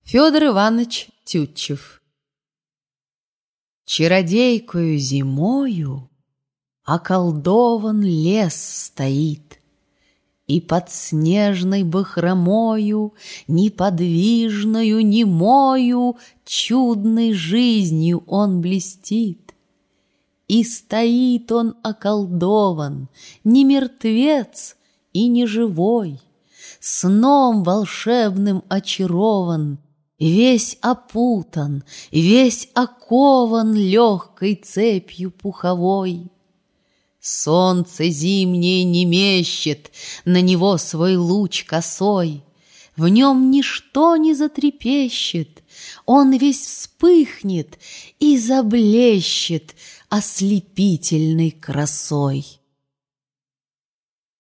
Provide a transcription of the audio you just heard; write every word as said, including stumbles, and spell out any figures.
Федор Иванович Тютчев. Чародейкою зимою околдован лес стоит, и под снежной бахромою, неподвижною, немою, чудной жизнью он блестит. И стоит он околдован, не мертвец и не живой, сном волшебным очарован, весь опутан, весь окован легкой цепью пуховой. Солнце зимнее не мещет на него свой луч косой, в нем ничто не затрепещет, он весь вспыхнет и заблещет ослепительной красой.